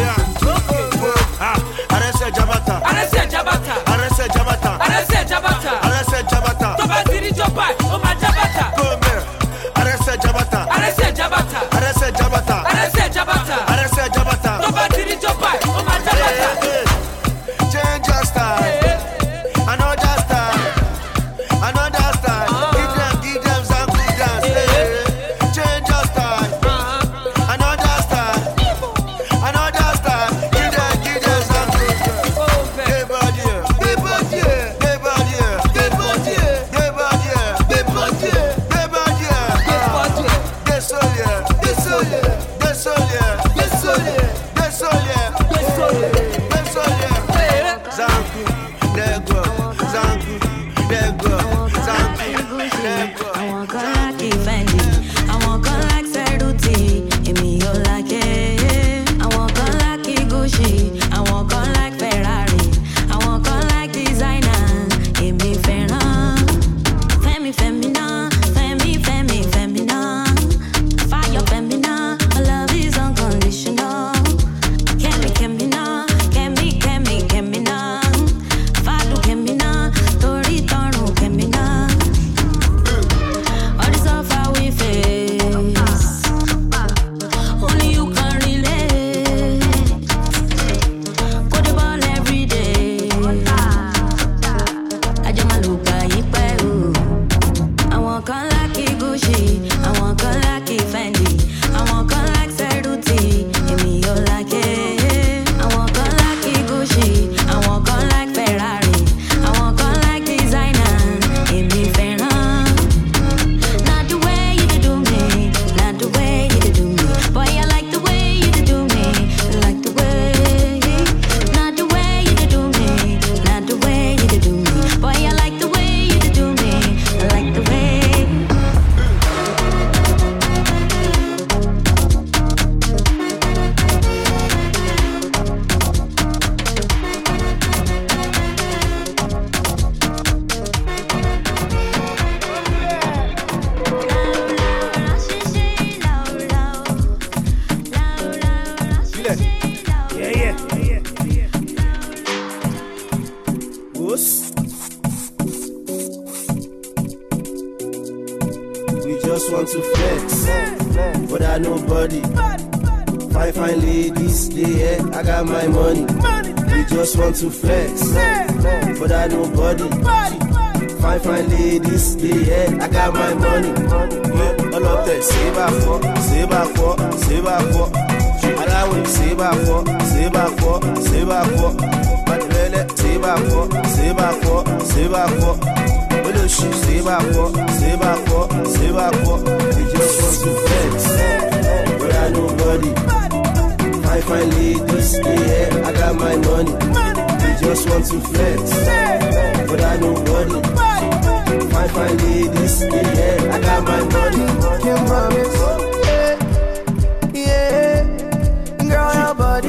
Speaker 20: Ah, arrête Jabata,
Speaker 14: Arrête Jabata,
Speaker 20: arrête Jabata,
Speaker 14: Arrête Jabata,
Speaker 20: arrête Jabata.
Speaker 14: Toba diri Joba, Oma Jabata.
Speaker 20: Come here, arrête Jabata,
Speaker 14: Arrête Jabata,
Speaker 20: arrête Jabata,
Speaker 14: Arrête Jabata,
Speaker 20: arrête Jabata.
Speaker 14: Toba diri Joba, Oma Jabata.
Speaker 20: Change your style, another style, another style. Give them, give them some good dance. Change your style, another style, another style. Give them, give them some good dance. Hey body, hey body, hey body, hey body, hey body, hey body, hey body, hey body. Désolé, désolé, désolé, désolé, désolé, désolé, désolé. Zanku, negro, zanku, negro, zanku, negro.
Speaker 3: I want girl like Fendi, I want girl like Ceruti, Emi yo like it. I want girl like Gucci, I want girl like Ferrari, I want girl like designer, Emi Ferran. Femi, femina, Femi, Femi, femina. Fire, femina, my love is unconditional. Kemi, Kemina, Kemi, Kemi, Kemina. Fadu, Kemina, Tori, Toru, Kemina. All this suffer we face, only you can relate. Put the ball every day. Ajamaluka ipe o. I want girl like Gucci, I want girl like Fendi, I want girl like Ceruti, Emi yo like it. I want girl like Gucci, I want girl like Ferrari, I want girl like designer, Emi Ferran. Not the way you do me, not the way you do me. Boy, I like the way you do me, I like the way. Not the way you do me, not the way you do me. Boy, I like the way you do me, I like the way.
Speaker 20: Yeah, yeah, yeah. Whoops. We just want to flex, without nobody. Fine, fine ladies, they here, I got my money. We just want to flex, without nobody. Fine, fine ladies, they here, I got my money. Yeah, all of that, save up for, save up for, save up for. Aláwọ̀ sèbà fọ́, sèbà fọ́, sèbà fọ́. Pàtẹ́lẹ̀ sèbà fọ́, sèbà fọ́, sèbà fọ́. Olóṣù sèbà fọ́, sèbà fọ́, sèbà fọ́. We just want to flex, without nobody. Fine, fine ladies, yeah, I got my money. We just want to flex, without nobody. Fine, fine ladies, yeah, I got my money. Can't promise, yeah, yeah. Girl, your body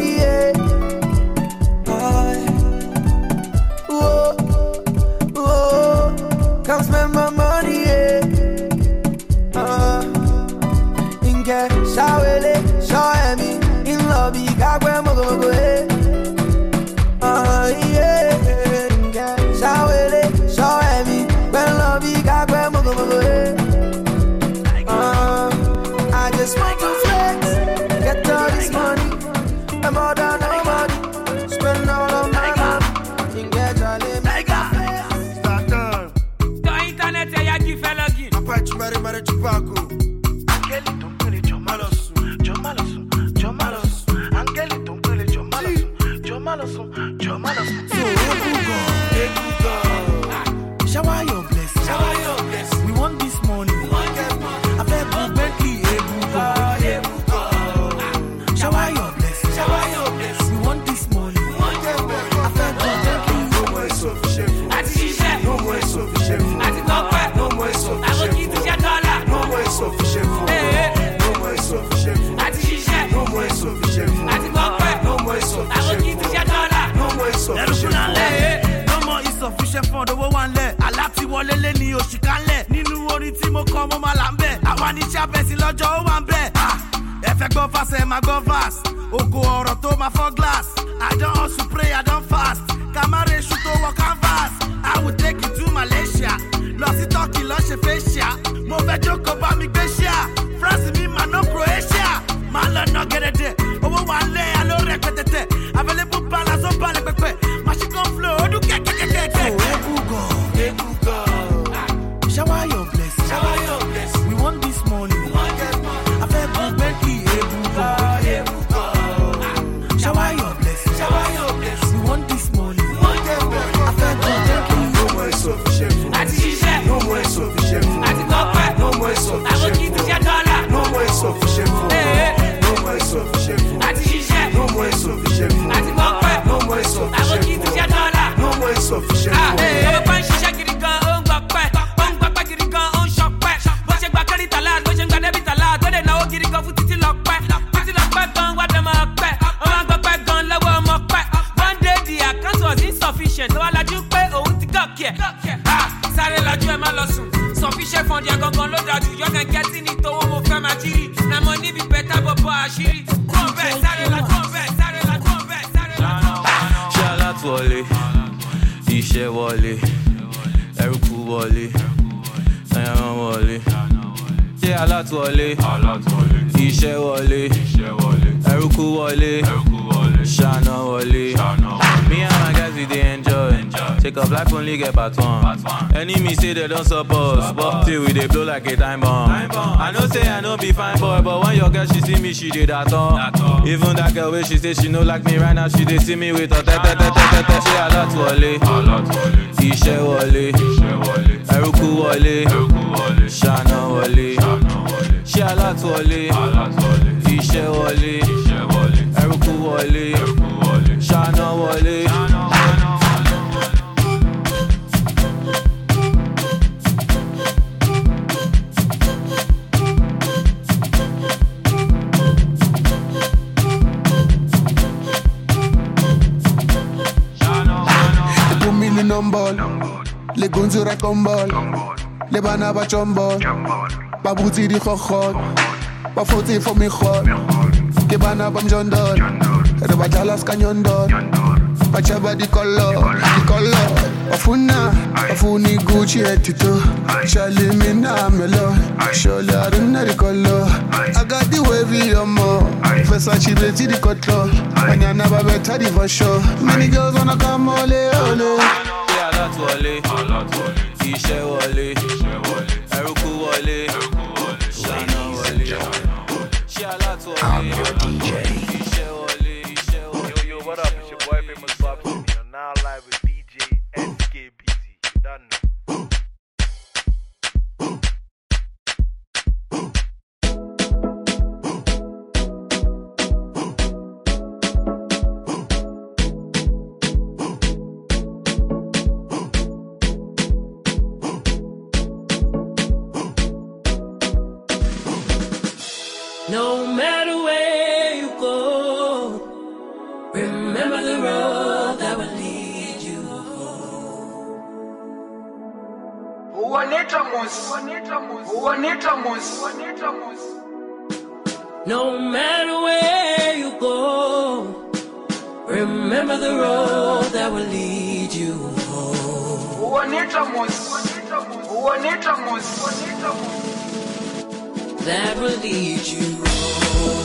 Speaker 20: Chupaco.
Speaker 2: Angelito, pele, yo malo son, yo malo son, yo malo son. Angelito, pele, yo malo son, yo malo son, yo malo son.
Speaker 13: So, Ebuka, Ebuka, shower your blessing, shower your blessing. We want this money, we want this money. I beg you, Bentley, Ebuka, Ebuka, shower your blessing, shower your blessing. We want this money, we want this money. I beg you, Bentley,
Speaker 20: no more insufficient.
Speaker 13: I see that,
Speaker 20: no more insufficient.
Speaker 13: I see that,
Speaker 20: no more insufficient.
Speaker 13: I will give you your dollar,
Speaker 20: no more insufficient. No more insufficient.
Speaker 13: I see that,
Speaker 20: no more insufficient.
Speaker 13: I see that,
Speaker 20: no more insufficient.
Speaker 13: I will give you your dollar,
Speaker 20: no more insufficient.
Speaker 13: No more insufficient fund, owó wà ńlẹ̀. Aláti wọlé lé ní oṣù kanlẹ̀. Nínú orin tí mo kọ mo máa là ń bẹ̀. Àwa ní ṣàbẹ̀sí lọ́jọ́ ó wà ń bẹ̀. Ẹ fẹ́ gbọ́ fast ẹ máa gbọ́ fast. Ògo ọ̀rọ̀ tó máa fọ́ glass. I don hustle pray I don fast. Kàmáre ṣu tó wọ canvas. I will take you to Malaysia. Lọ sí Turkey lọ ṣe facial. Mo fẹ́ jókòó bá mi gbé ṣíà. France mi máa ná Croatia. Máa lọ ná gẹ̀rẹ́dẹ̀. Owó wà ńlẹ̀ aló rẹpẹtẹtẹ. Available balance ó balẹ̀ pẹpẹ. Machine gun flow ó dún kẹ́kẹ́kẹ́kẹ́. Ebuka, Ebuka, shower your blessing, shower your blessing. We want this money, we want this money. I beg you, Bentley, Ebuka, Ebuka, shower your blessing, shower your blessing. We want this money, we want this money. I beg you, Bentley,
Speaker 20: no more insufficient.
Speaker 13: I see that,
Speaker 20: no more insufficient.
Speaker 13: I see that,
Speaker 20: no more insufficient.
Speaker 13: I will give you your dollar,
Speaker 20: no more insufficient. No more insufficient.
Speaker 13: I see that,
Speaker 20: no more insufficient.
Speaker 13: I see that,
Speaker 20: no more insufficient.
Speaker 13: I will give you your dollar,
Speaker 20: no more insufficient.
Speaker 13: Ọmọ bá ń ṣiṣẹ́ gidi gan, ó ń gbọ́ pẹ́, ó ń gbọ́ pẹ́ gidi gan, ó ń ṣọpẹ́. Bó ṣe gba kẹ́rì tàlá, bó ṣe gba dẹ́bì tàlá, tó lè náwó gidi gan fún títí lọ pẹ́. Títí lọ pẹ́ gan, wá dẹ́ máa pẹ́. Ó máa ń gbọ́ pẹ́ gan lọ́wọ́ ọmọ pẹ́. One day the account was insufficient, ó wá lajú pé òun ti gọ̀kì ẹ̀. Sáré lajú ẹ̀ má lọ sùn. Sufficient fund yẹn gangan ló dájú. Yọ̀gàn gẹ́tì ní tówó mo fẹ́ máa jírí. Na mo níbi bẹ́tà bọ̀bọ̀ àṣírí. Kúrò bẹ́ẹ̀ sáré lajú bẹ́ẹ̀ sáré lajú bẹ́ẹ̀ sáré lajú.
Speaker 17: Ṣé alátúwọlé, iṣẹ́ wọlé, ẹrúkú wọlé, ẹran wọlé. Ṣé alátúwọlé, iṣẹ́ wọlé, ẹrúkú wọlé, ṣáná wọlé. Me and my guys we dey enjoy. Take up life only get part one. Enemy say they don't support, but till we dey blow like a time bomb. I know say I no be fine boy, but when your girl she see me, she dey that all. Even that girl wey she say she no like me right now, she dey see me with her tete tete tete. Ṣé alátúwọlé, iṣẹ́ wọlé, ẹrúkú wọlé, ṣáná wọlé. Ṣé alátúwọlé, iṣẹ́ wọlé, ẹrúkú wọlé, ṣáná wọlé.
Speaker 4: Numbol, le gunzura kombol, le bana ba chombol, ba buti di khokhot, ba foti for mi khot, ke bana bam jondol, re ba jalas kanyondol, ba chaba di color, di color, afuna, afuni Gucci etito, shali mina melo, sholi aruna di color, I got the wavy omo, Versace beti di cotlo, anyana ba beta di for sure, many girls wanna come ole ole.
Speaker 17: Alátúwọlé, iṣẹ́ wọlé, ẹrúkú wọlé, ṣáná wọlé. Ṣé alátúwọlé, iṣẹ́ wọlé, iṣẹ́ wọlé.
Speaker 2: Yo, yo, what up? It's your boy Famous Bobby. You're now live with D J S K B Z. You done know.
Speaker 14: No matter where you go, remember the road that will lead you home. No matter where you go, remember the road that will lead you home. That will lead you home.